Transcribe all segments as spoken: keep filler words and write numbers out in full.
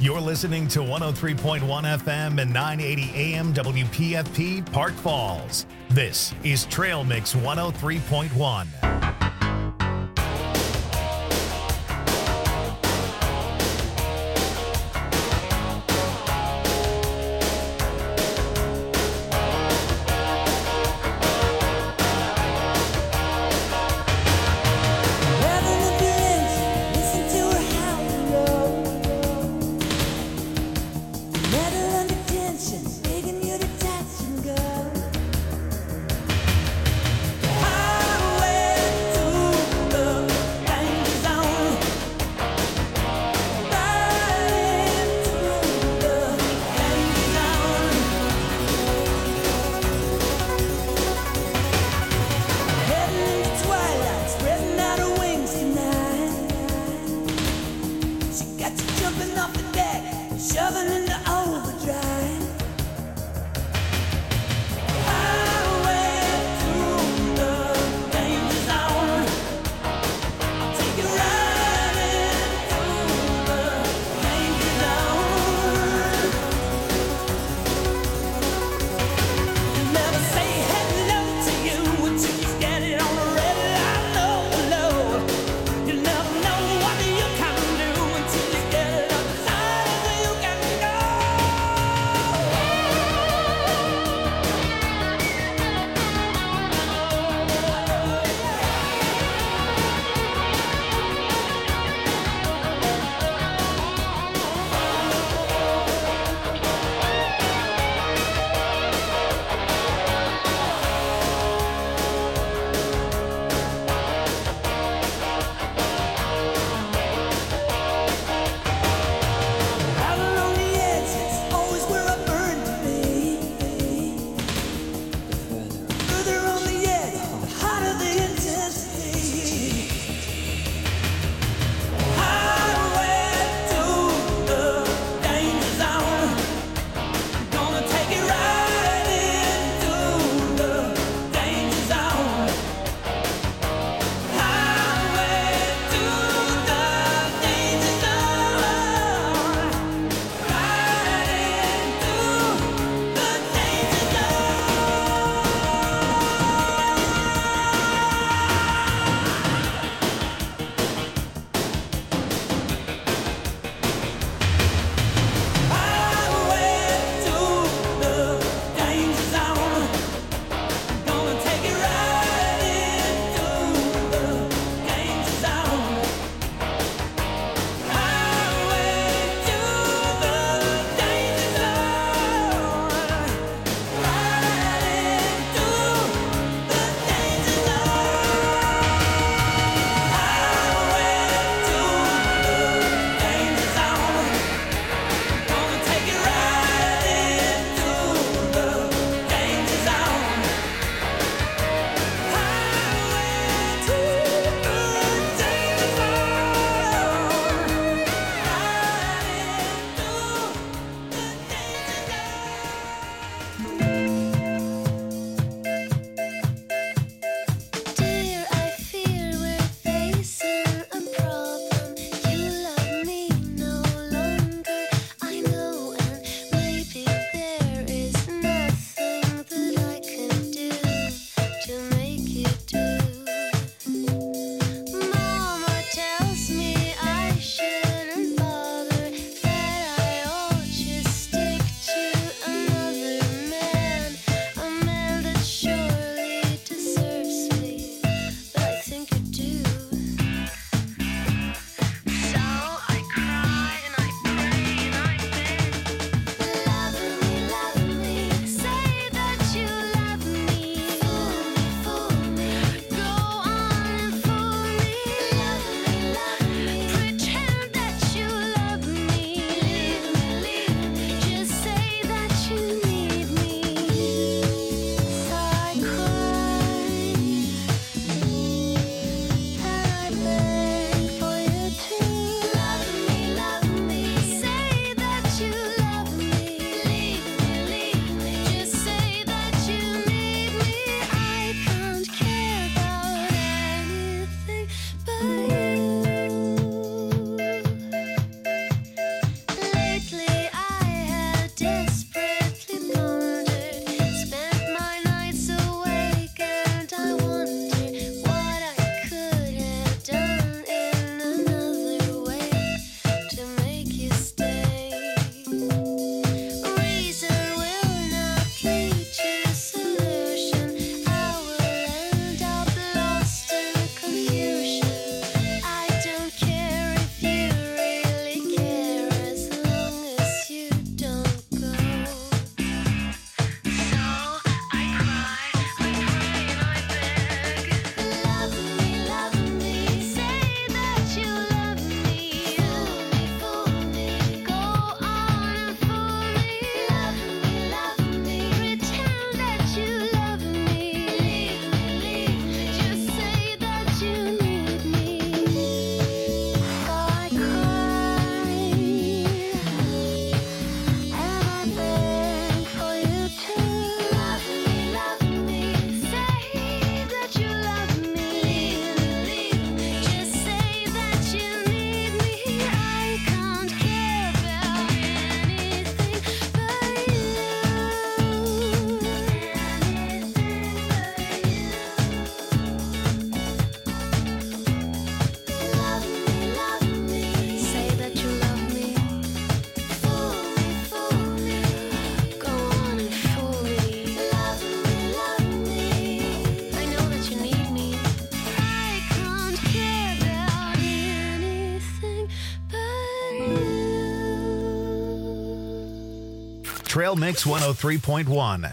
You're listening to one oh three point one F M and nine eighty A M W P F P Park Falls. This is Trail Mix one oh three point one. Highway Trail Mix one oh three point one.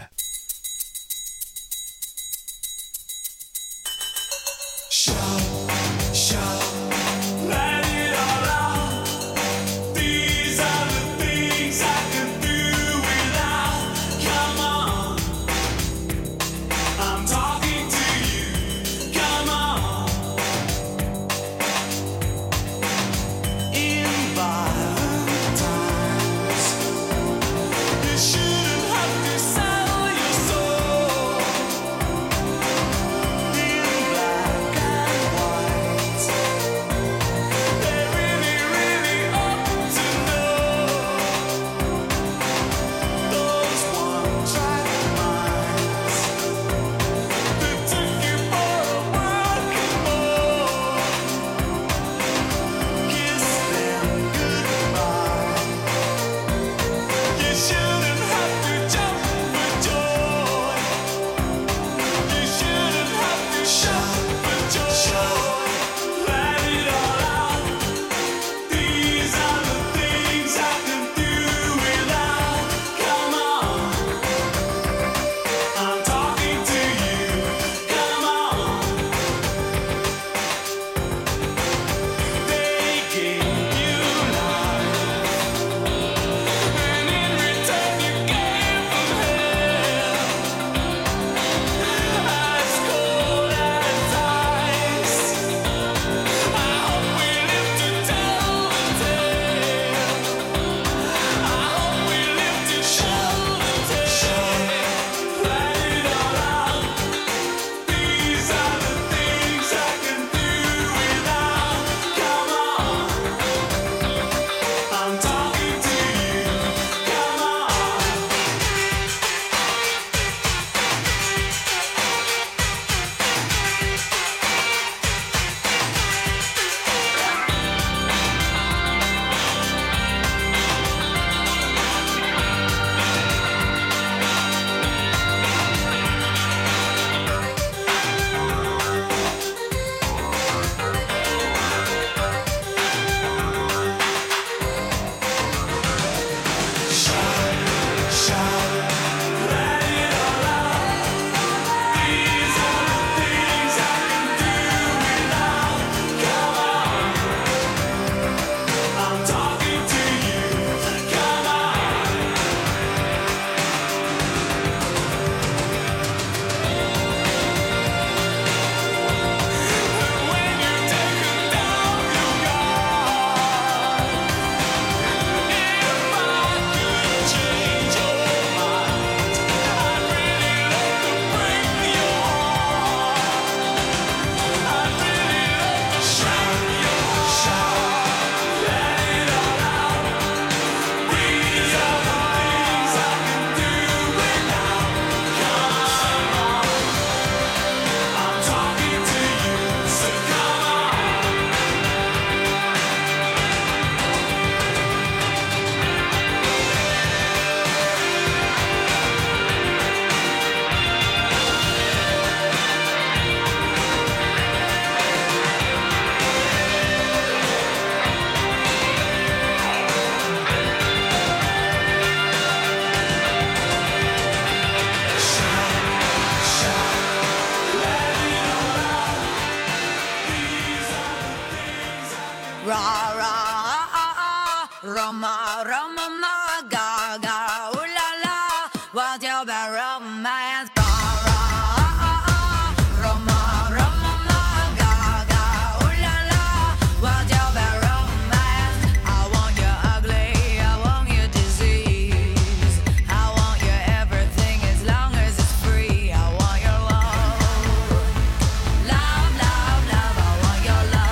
Roma, Roma, ma, ga, ga, ooh la la, what's your bad romance?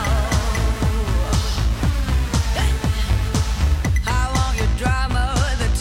Drama, the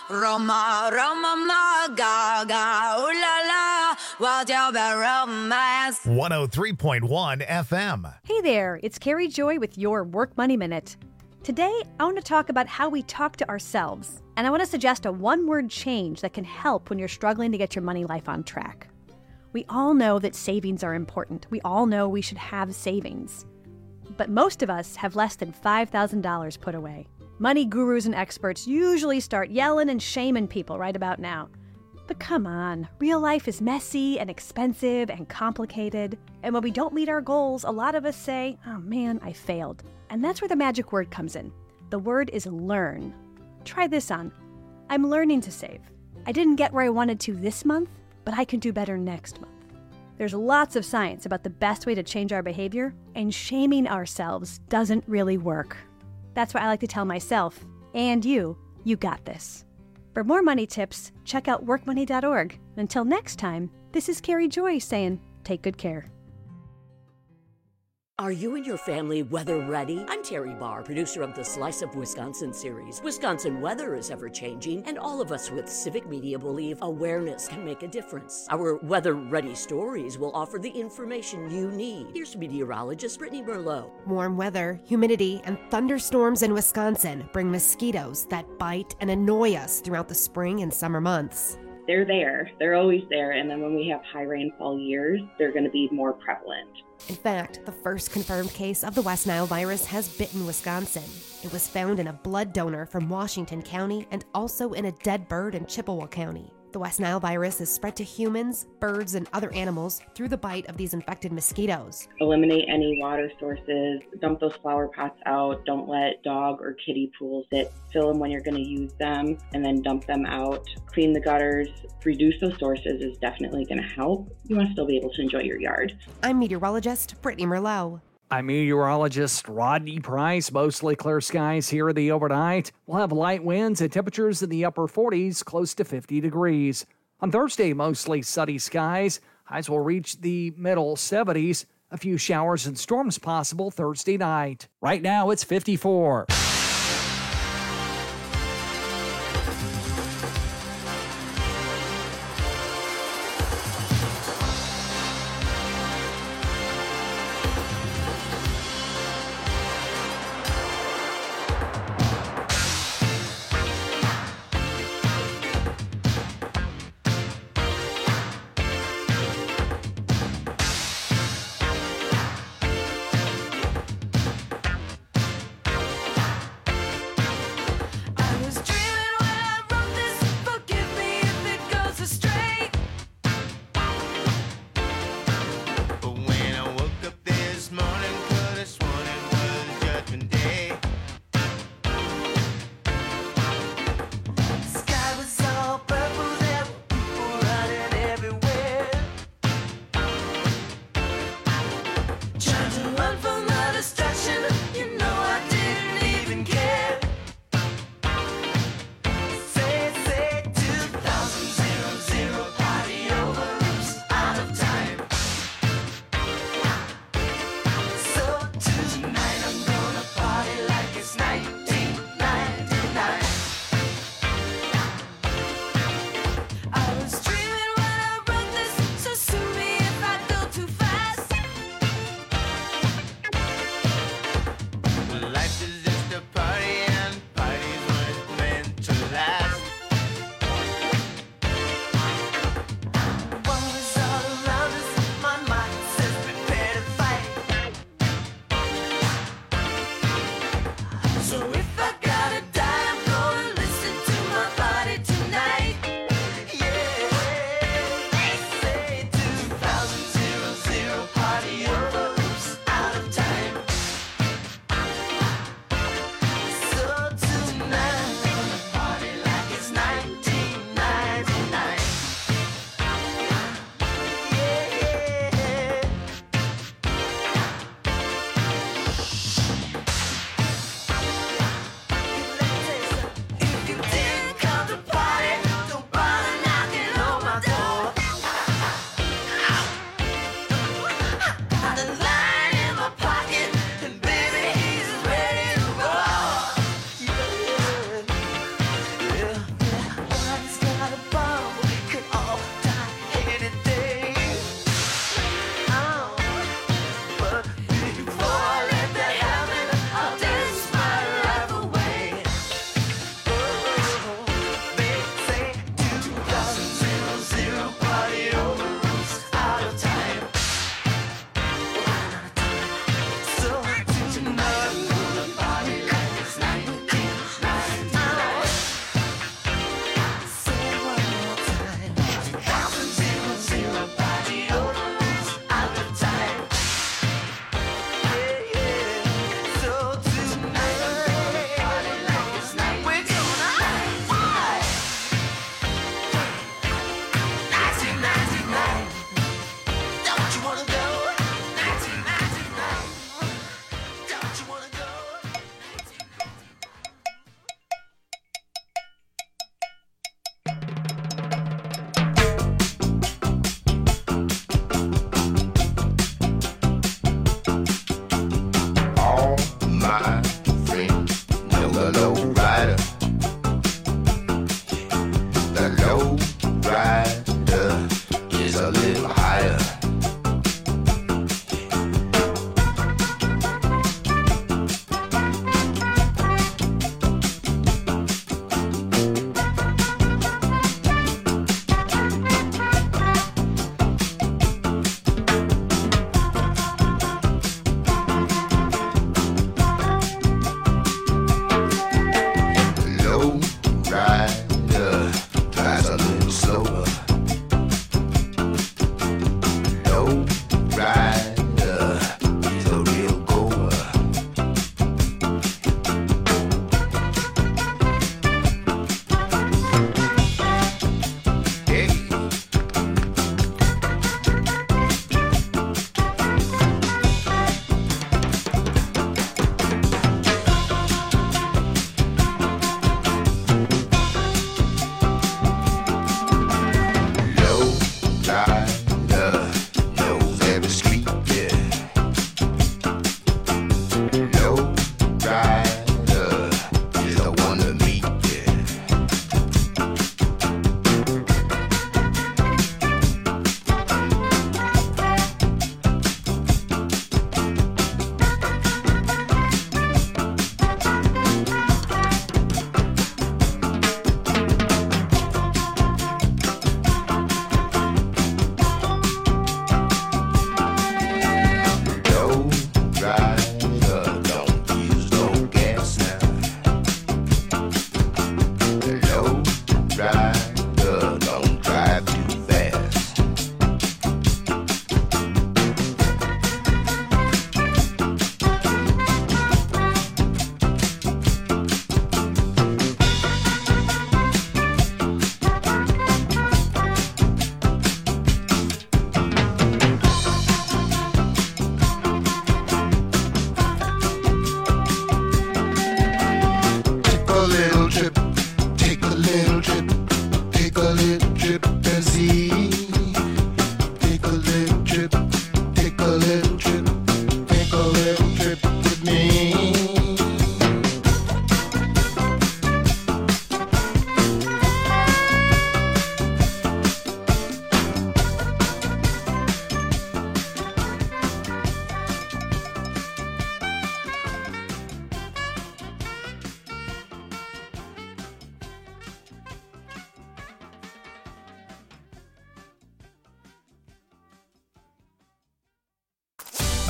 Roma, Roma, ma, Gaga, ooh la la, what's your bad romance? one oh three point one F M. Hey there, it's Carrie Joy with your Work Money Minute. Today, I want to talk about how we talk to ourselves, and I want to suggest a one-word change that can help when you're struggling to get your money life on track. We all know that savings are important. We all know we should have savings. But most of us have less than five thousand dollars put away. Money gurus and experts usually start yelling and shaming people right about now. But come on, real life is messy and expensive and complicated. And when we don't meet our goals, a lot of us say, oh man, I failed. And that's where the magic word comes in. The word is learn. Try this on. I'm learning to save. I didn't get where I wanted to this month, but I can do better next month. There's lots of science about the best way to change our behavior, and shaming ourselves doesn't really work. That's why I like to tell myself, and you, you got this. For more money tips, check out work money dot org. Until next time, this is Carrie Joy saying, take good care. Are you and your family weather ready? I'm Terry Barr, producer of the Slice of Wisconsin series. Wisconsin weather is ever-changing, and all of us with civic media believe awareness can make a difference. Our weather-ready stories will offer the information you need. Here's meteorologist Brittany Merlot. Warm weather, humidity, and thunderstorms in Wisconsin bring mosquitoes that bite and annoy us throughout the spring and summer months. They're there. They're always there. And then when we have high rainfall years, they're going to be more prevalent. In fact, the first confirmed case of the West Nile virus has bitten Wisconsin. It was found in a blood donor from Washington County and also in a dead bird in Chippewa County. The West Nile virus is spread to humans, birds, and other animals through the bite of these infected mosquitoes. Eliminate any water sources, dump those flower pots out, don't let dog or kitty pools sit, fill them when you're going to use them, and then dump them out. Clean the gutters, reduce those sources is definitely going to help. You want to still be able to enjoy your yard. I'm meteorologist Brittany Merlot. I'm meteorologist Rodney Price. Mostly clear skies here the overnight. We'll have light winds and temperatures in the upper forties, close to fifty degrees. On Thursday, mostly sunny skies. Highs will reach the middle seventies. A few showers and storms possible Thursday night. Right now, it's fifty-four.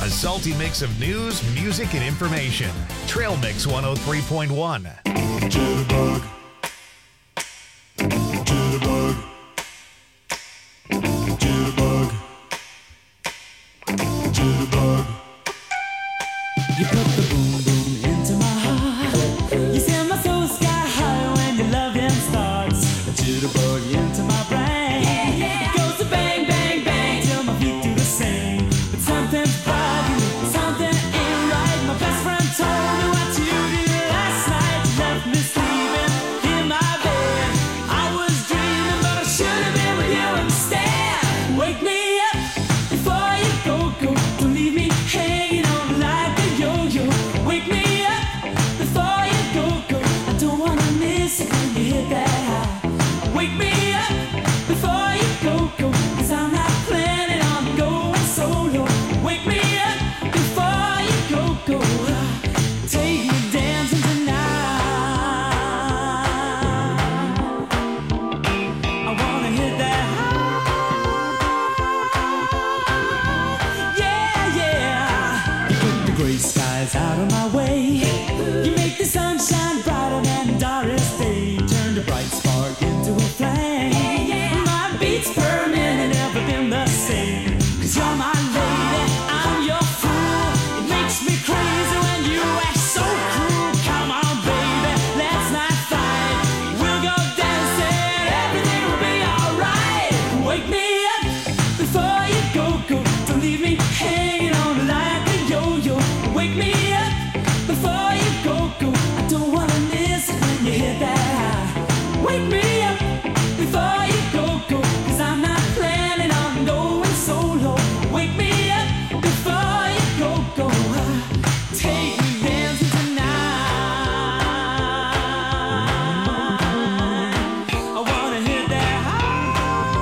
A salty mix of news, music, and information. Trail Mix one oh three point one. Jitterbug. Jitterbug. Jitterbug. Jitterbug. You put the boom boom into my heart. You send my soul sky high when your loving starts. A jitterbug into my brain. Yeah, yeah. It goes to bang, bang, bang till my feet do the same. But something's bugging, something ain't right. My best friend told me what you did last night. You left me sleeping in my bed. I was dreaming, but I should have been with you instead. Wake me up before you go, go. Don't leave me hanging on like a yo-yo. Wake me up before you go, go. I don't wanna miss it when you hit that high. Wake me up before you go, go. Cause I'm not planning on going solo. Wake me up before you go, go. Take me dancing tonight. I wanna hit that high. Yeah, yeah. You put the gray skies out of my way. You make the sunshine brighter than Doris Day. Turn the bright spark into a flame. My beats burning and never been the same. Cause you're my lady, I'm your fool. It makes me crazy when you act so cruel. Come on, baby, let's not fight. We'll go dancing, everything will be alright. Wake me up before you go, go. Don't leave me hanging on like a yo-yo. Wake me up before you go, go. I don't wanna miss it when you hit that high. Wake me up before you go, go. Cause I'm not planning on going solo. Wake me up before you go, go. Take me dancing tonight. I wanna hit that high.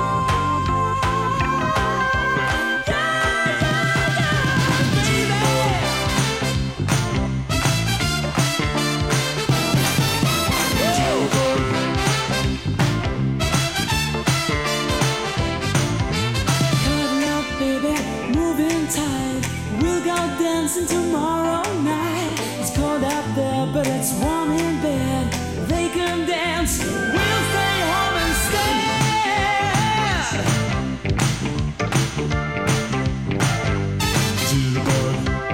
Yeah, yeah, yeah, baby. Cuddle up, baby, moving tight. We'll go dancing tomorrow night. It's cold out there, but it's warm in bed. They can dance, we'll stay home instead. Jitterbug.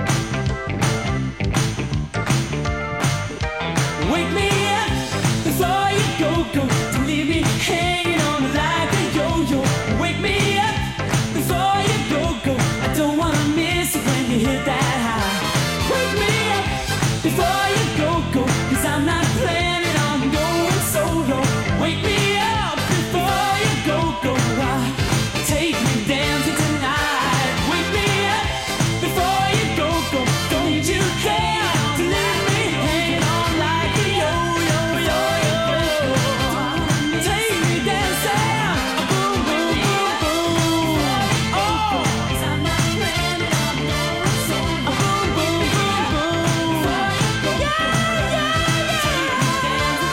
Wake me up before you go, go. Don't leave me hanging on like a yo-yo. Wake me up before you go, go. I don't wanna miss it when you hit that high. Wake me up before you go, go. Cause I'm not planning on going solo. Wake me up before you go, go. Take me dancing tonight. Wake me up before you go, go. Don't need you care to leave me hanging on like a yo-yo, yo-yo. Take me dancing, boom, boom, boom, boom. Oh, 'cause I'm not planning on going solo. Boom, boom, boom, boom. Yeah, yeah, yeah. Take me dancing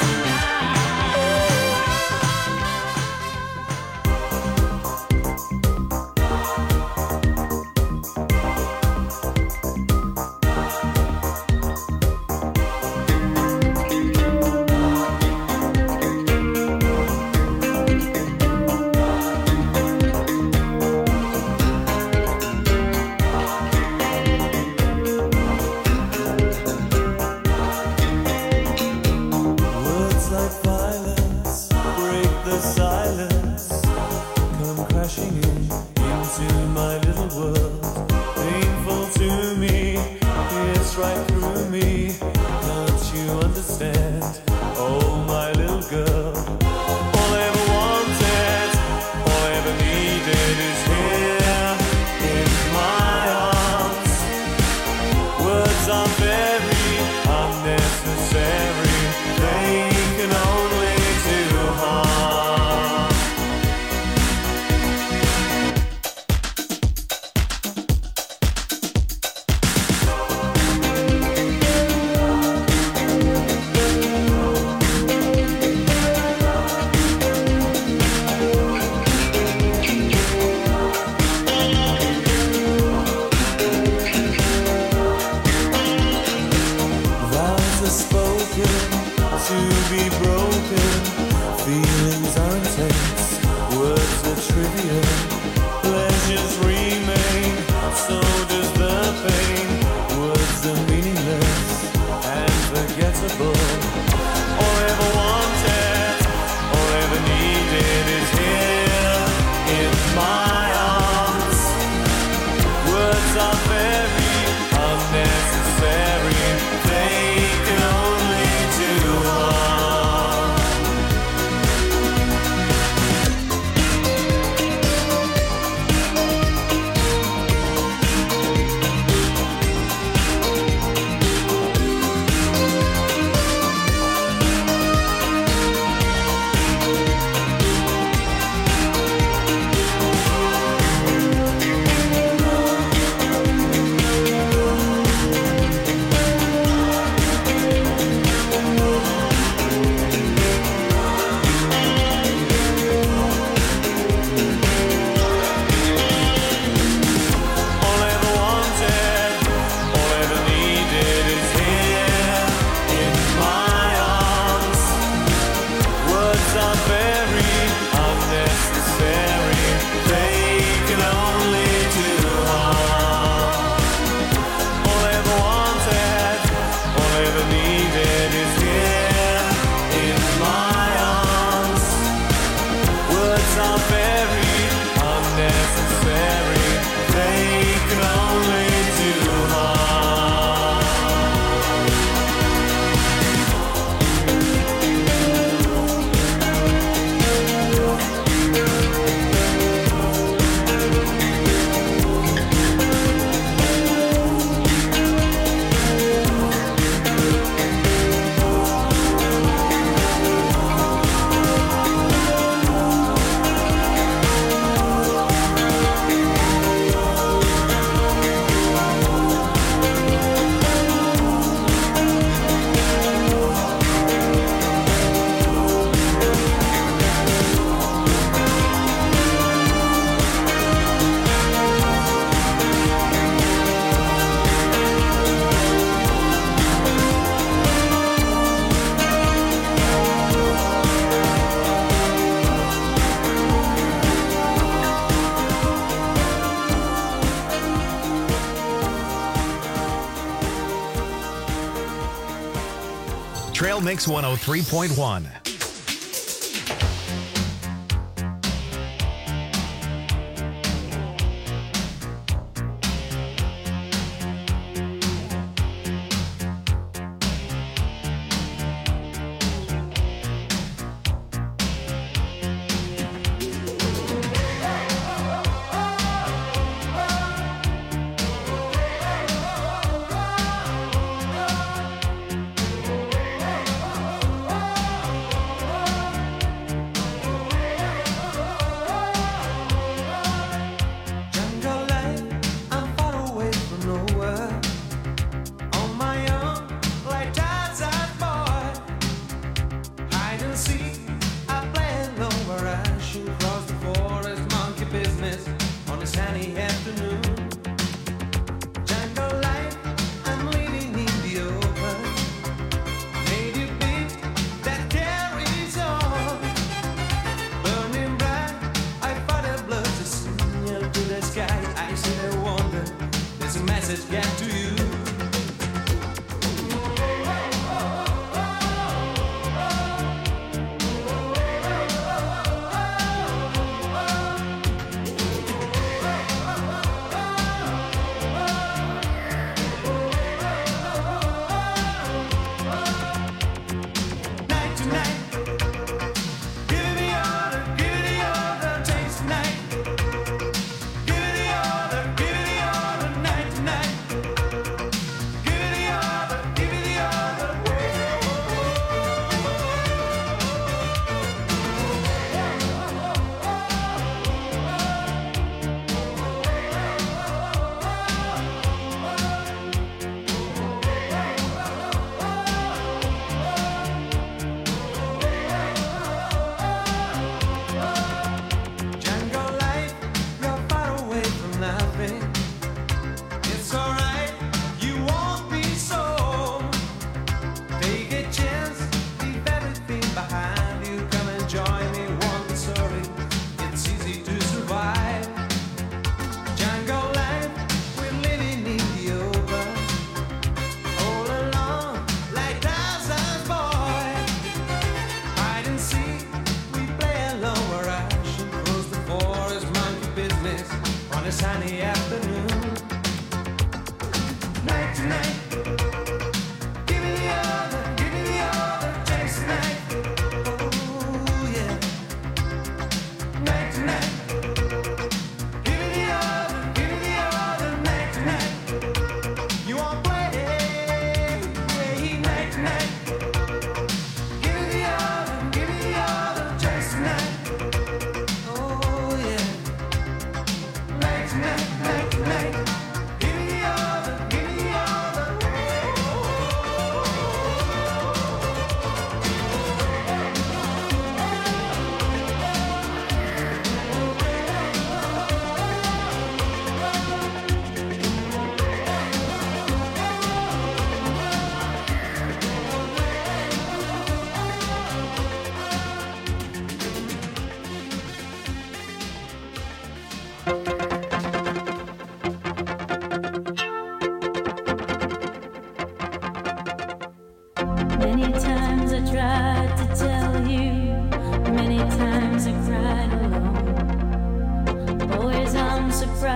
Words like violence break the silence. Come crashing in into my little world. Painful to me, it's right through me. Don't you understand? Oh, my little girl. All I ever wanted, all I ever needed is here in my arms. Words are very unnecessary. They can only do harm. words are very unnecessary. They can only do harm. Trail Mix one oh three point one.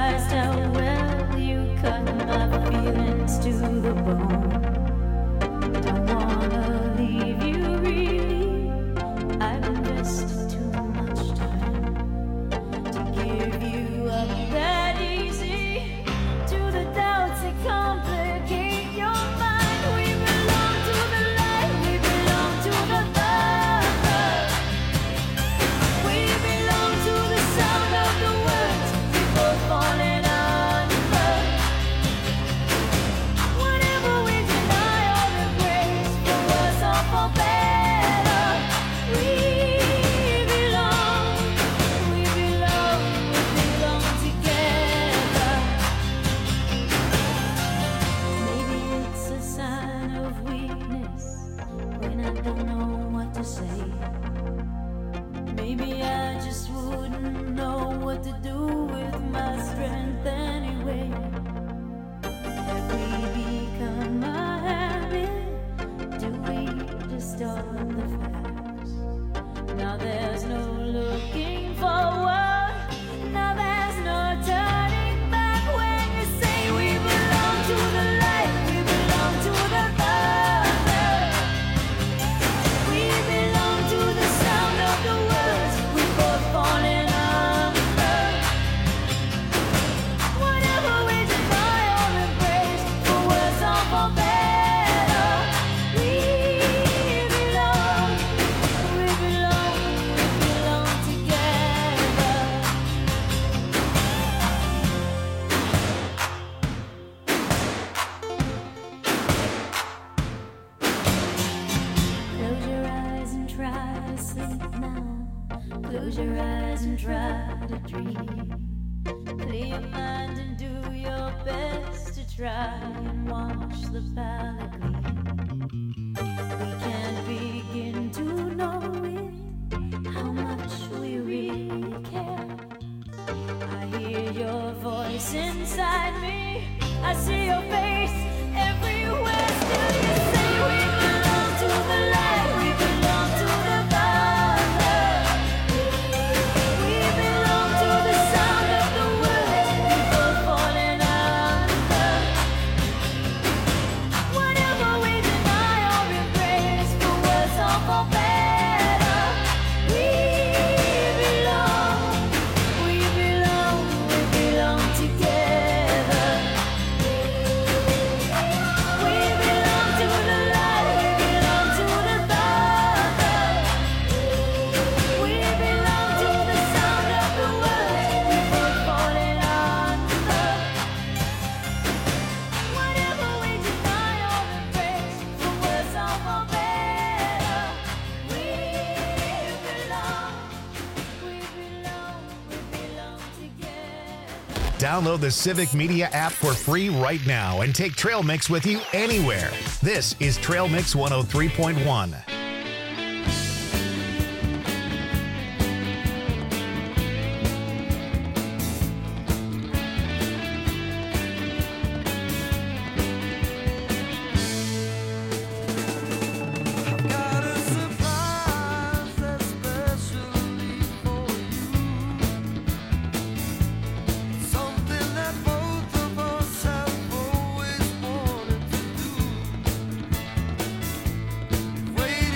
surprised how well you cut my feelings to the bone. Don't wanna leave you really. I've invested too much time to give you up that easy. To the doubts that complicate your mind. We belong to the light, we belong to the thunder. We belong to the sound of the words we both falling under. Whenever we deny or embrace, for worse or for better, we belong, we belong, we belong together. Maybe it's a sign of weakness when I don't know what to say. Maybe I just wouldn't know what to do with my strength anyway. Have we become a habit? Do we distort the facts? Now there's no looking forward. Now there's no turning back. When you say we belong to the light, we belong to the thunder. We belong to the sound of the words we both falling under. Whatever we deny or embrace, for worse or for better, we belong, we belong, we belong together. Close your eyes and try to sleep now. Close your eyes and try to dream. Clear your mind and do your best to try and wash the palate clean. We can't begin to know it, how much we really care. I hear your voice inside me. I see your face everywhere. Still you say we belong to the light, we belong to the thunder. We belong to the sound of the words we both falling under. Whatever we deny or embrace, for worse or for better, we belong, we belong, we belong together. We belong to the light, we belong to the thunder. We belong to the sound of the words we both falling under. Whatever we deny or embrace, for worse or for better, we belong, we belong, we belong together. Download the Civic Media app for free right now and take Trail Mix with you anywhere. This is Trail Mix one oh three point one. Got a surprise especially for you. Something that both of us have always wanted to do.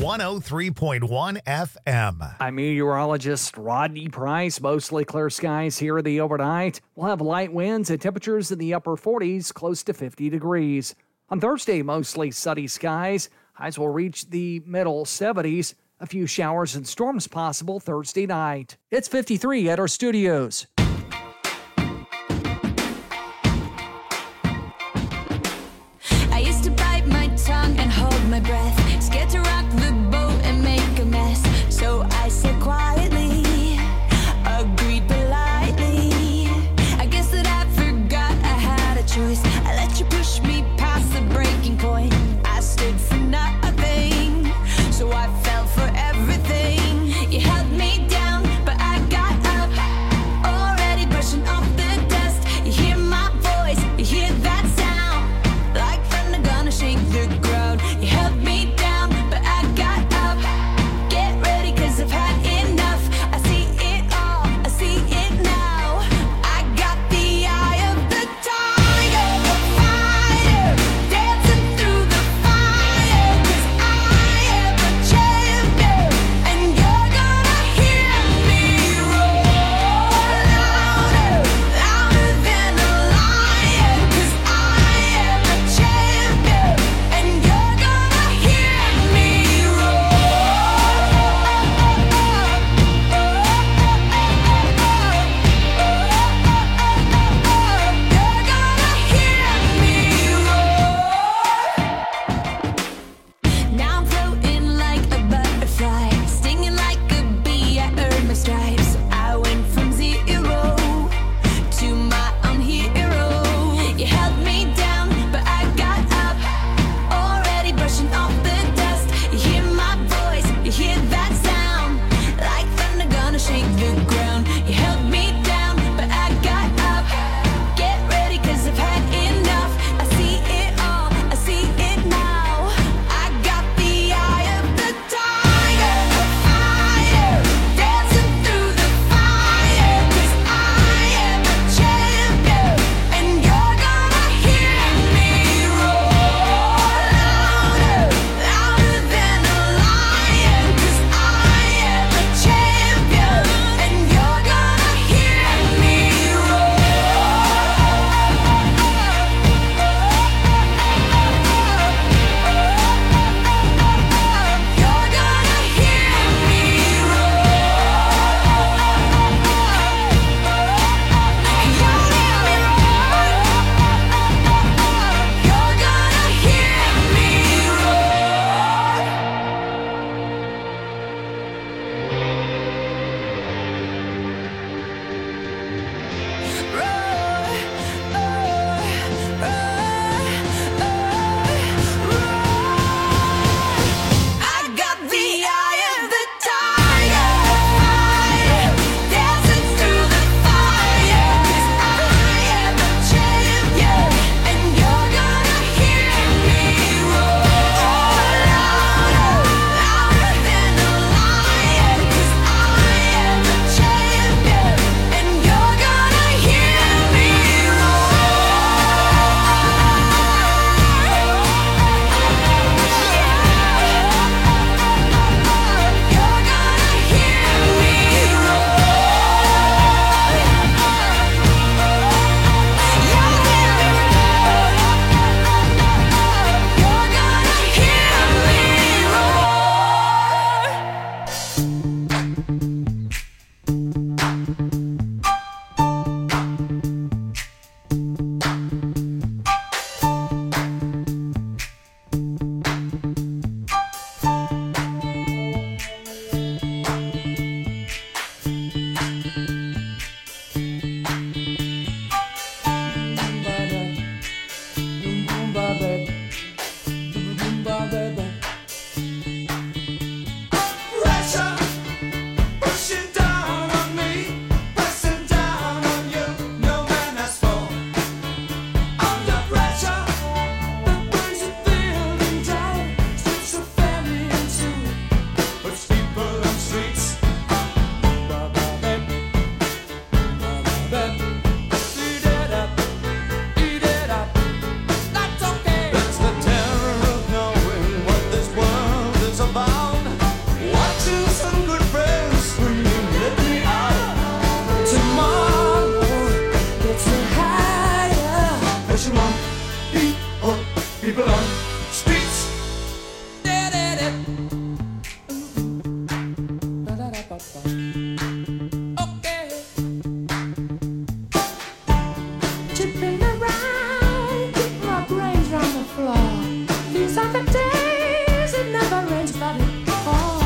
one oh three point one F M. I'm meteorologist Rodney Price. Mostly clear skies here the overnight. We'll have light winds and temperatures in the upper forties, close to fifty degrees. On Thursday, mostly sunny skies. Highs will reach the middle seventies. A few showers and storms possible Thursday night. It's fifty-three at our studios. I used to bite my tongue and hold my breath, scared to rock the boat and make a mess. So I said quietly, agreed politely. I guess that I forgot I had a choice. I let you push me past the breaking point. I stood for nothing, so I fell for everything. You held me down, but I got up, already brushing off the dust. You hear my voice, you hear that sound, like thunder gonna shake the ground. You held me down, but I got up. Get ready, cause I've had enough. I see it all, I see it now. I got the eye of the tiger, the fighter, dancing through the fire. Cause I am a champion, and you're gonna hear me roar louder, louder than a lion. Cause I am a champion, and you're gonna hear me roar. You're gonna hear me roar. Now I'm floating like a butterfly, stinging like a bee. I earned my stripes. I went from zero to my own hero. You held me down, but I got up, already brushing off the dust. You hear my voice, you hear that sound, like thunder gonna shake the ground. You held me down, but I got up. Get ready, cause I've had enough. I see it all, I see it now. I got the eye of the tiger, the fighter, dancing through the fire. Cause I am a champion, and you're gonna hear me roar louder, louder than a lion. Cause I am a champion, and you're gonna hear me roar. You're gonna hear me I got the eye of the tiger, fighter, dancing through the fire. Cause I am a champion, and you're gonna hear me roar louder, louder than a lion. Cause I am a champion, and you're gonna hear me You're gonna hear me You're gonna hear me roar. Pressure pushing down on me, pressing down on you. No man has fallen under pressure. The brings a building down, strips a family in two, puts people on streets. Eat it up, eat it up. That's okay. people on streets. Okay. Chipping around, keep my brains round the floor. These are the days it never rains, but it falls.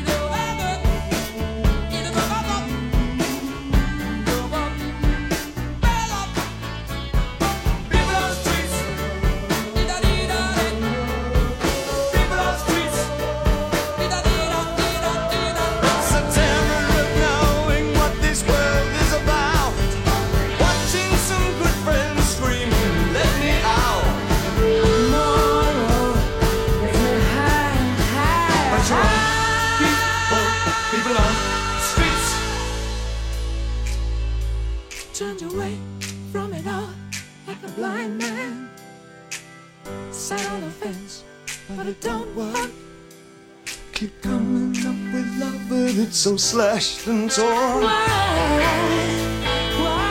Turned away from it all like a blind man. Sat on the fence, but it don't work. Keep coming up with love, but it's so slashed and torn. Why? Why?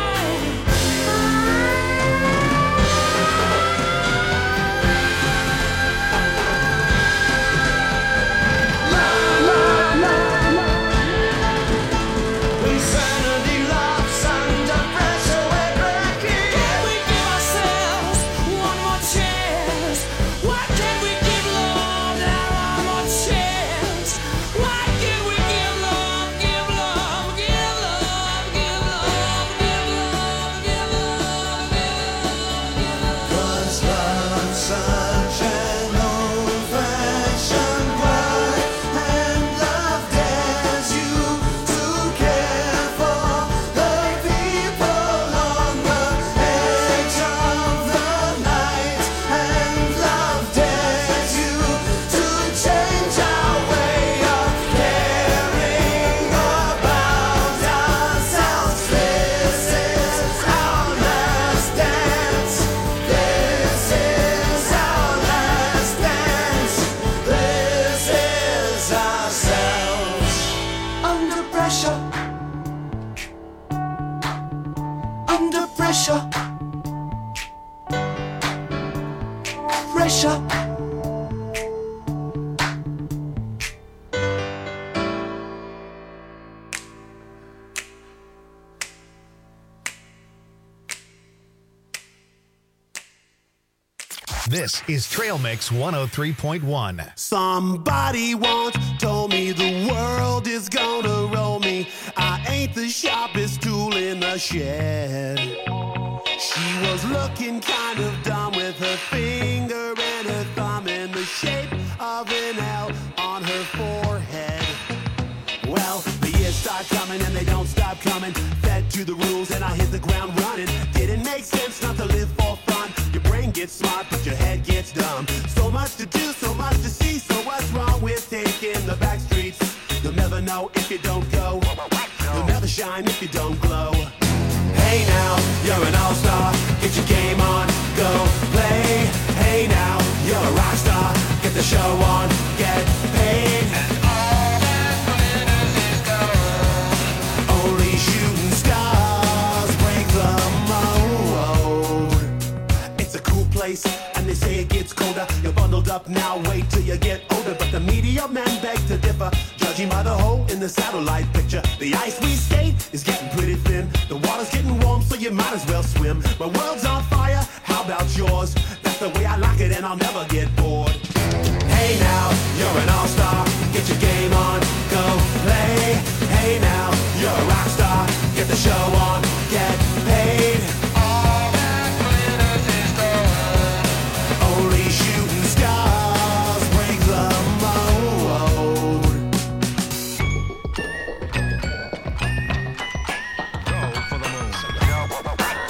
Insanity loves under pressure, we're breaking. Can we give ourselves one more chance? Why can't we give love that one more chance? Why can't we give love, give love, give love, give love, give love, give love, give love, give love? 'Cause love's such an old-fashioned word, and love dares you to care for the people on the edge of the night, and love dares you to change our way of caring about ourselves. This is our last dance. This is our last dance. This is ourselves. Under pressure. Under pressure. Pressure. This is Trail Mix one oh three point one. Somebody once told me the world is gonna roll me. I ain't the sharpest tool in the shed. She was looking kind of dumb with her finger and her thumb in the shape of an L on her forehead. Well, the years start coming and they don't stop coming. Fed to the rules and I hit the ground running. Didn't make sense not to live for fun. Your brain gets smart but your head gets dumb. So much to do, so much to see. So what's wrong with taking the back streets? You'll never know if you don't go. You'll never shine if you don't glow. Hey now, you're an all-star. Get your game on, go play. Hey now, you're a rock star. Get the show on, get paid. Only shooting stars break the mold. It's a cool place, and they say it gets colder. You're bundled up now, wait till you get older. But the media men beg to differ, judging by the hole in the satellite picture. The ice we skate is getting pretty thin. The water's getting warm, so you might as well swim. My world's on fire, how about yours? That's the way I like it, and I'll never get bored. Hey now, you're an all-star. Get your game on, go play. Hey now, you're a rock star. Get the show on, get paid. All that glitters is gold. Only shooting stars break the mold. Go for the moon. Go for the moon.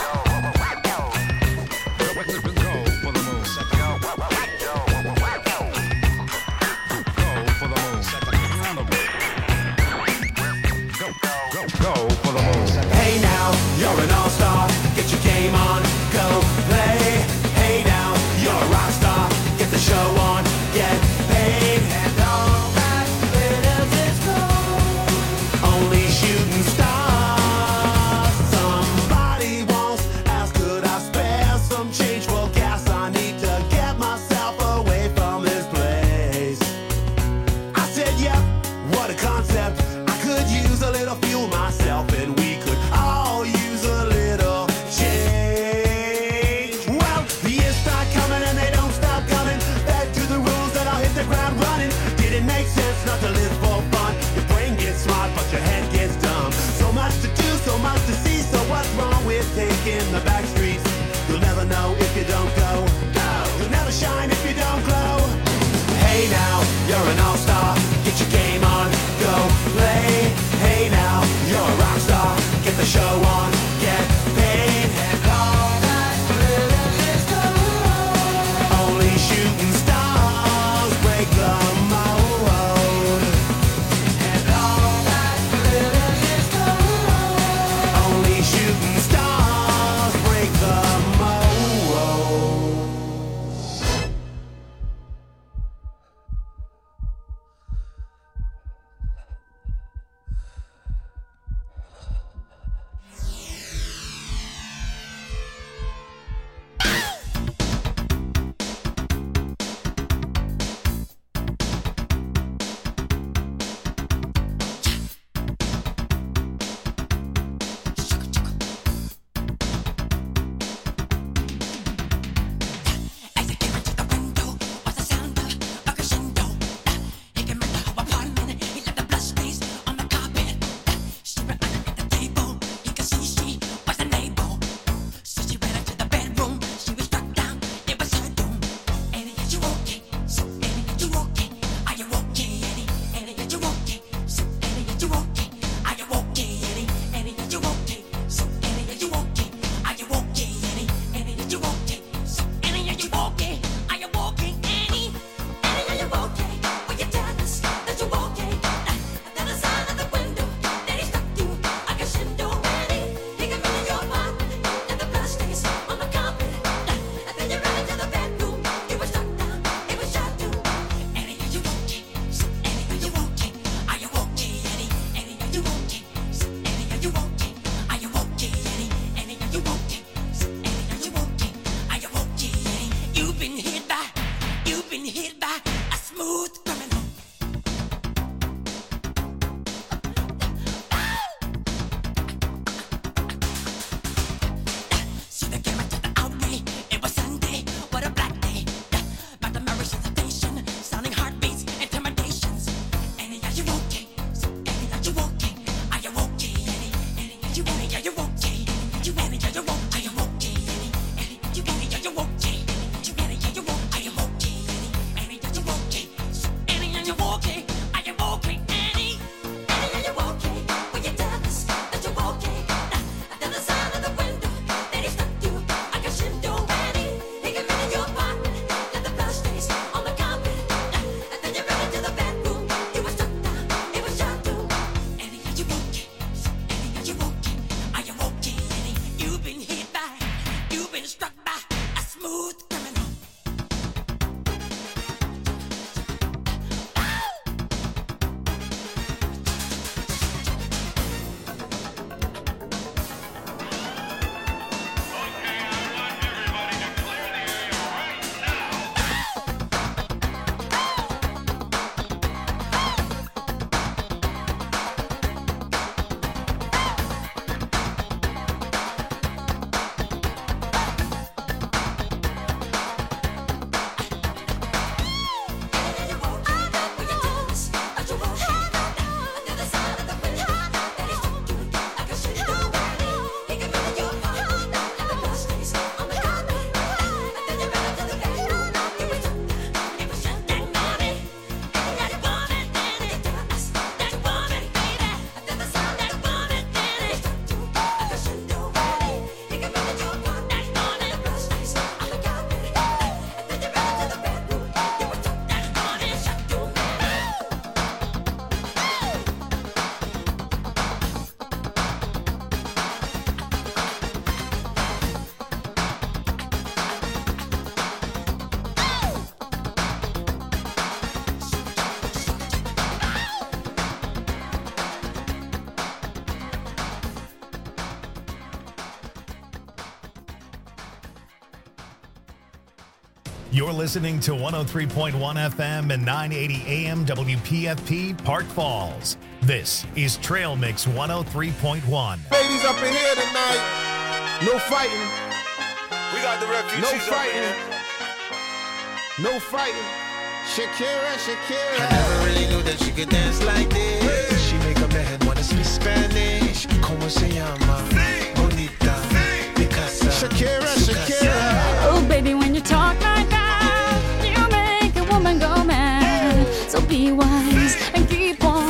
Myself hit by a smooth criminal. You're listening to one oh three point one F M and nine eighty A M W P F P Park Falls. This is Trail Mix one oh three point one. Ladies up in here tonight. No fighting. We got the refugees No up fighting. in here. No fighting. Shakira, Shakira. I never really knew that she could dance like this. Hey. She make a man wanna speak Spanish. Como se llama? Bonita. Picasa. Shakira, Shakira. Oh, baby, when you talk like that, you make a woman go mad. So be wise and keep on